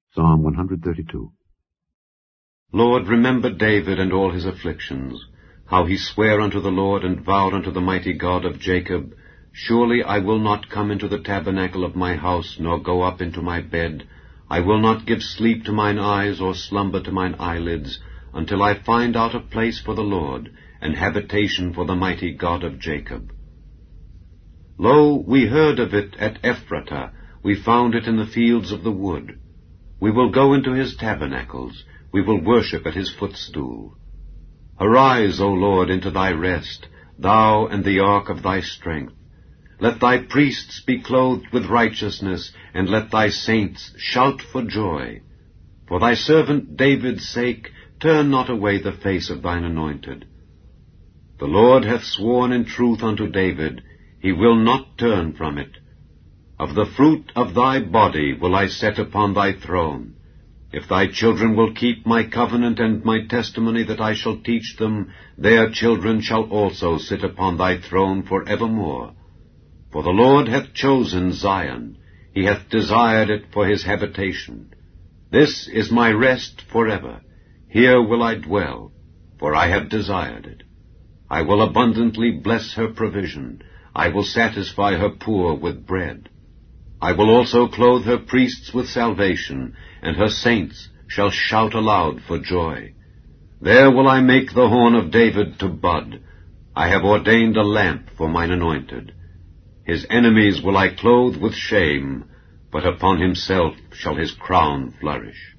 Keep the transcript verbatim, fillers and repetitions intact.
Psalm one thirty-two. Lord, remember David and all his afflictions, how he sware unto the Lord and vowed unto the mighty God of Jacob, Surely I will not come into the tabernacle of my house, nor go up into my bed. I will not give sleep to mine eyes, or slumber to mine eyelids, until I find out a place for the Lord, and habitation for the mighty God of Jacob. Lo, we heard of it at Ephratah, we found it in the fields of the wood. We will go into his tabernacles, we will worship at his footstool. Arise, O Lord, into thy rest, thou and the ark of thy strength. Let thy priests be clothed with righteousness, and let thy saints shout for joy. For thy servant David's sake, turn not away the face of thine anointed. The Lord hath sworn in truth unto David, he will not turn from it. Of the fruit of thy body will I set upon thy throne. If thy children will keep my covenant and my testimony that I shall teach them, their children shall also sit upon thy throne for evermore. For the Lord hath chosen Zion, he hath desired it for his habitation. This is my rest forever. Here will I dwell, for I have desired it. I will abundantly bless her provision. I will satisfy her poor with bread. I will also clothe her priests with salvation, and her saints shall shout aloud for joy. There will I make the horn of David to bud. I have ordained a lamp for mine anointed. His enemies will I clothe with shame, but upon himself shall his crown flourish.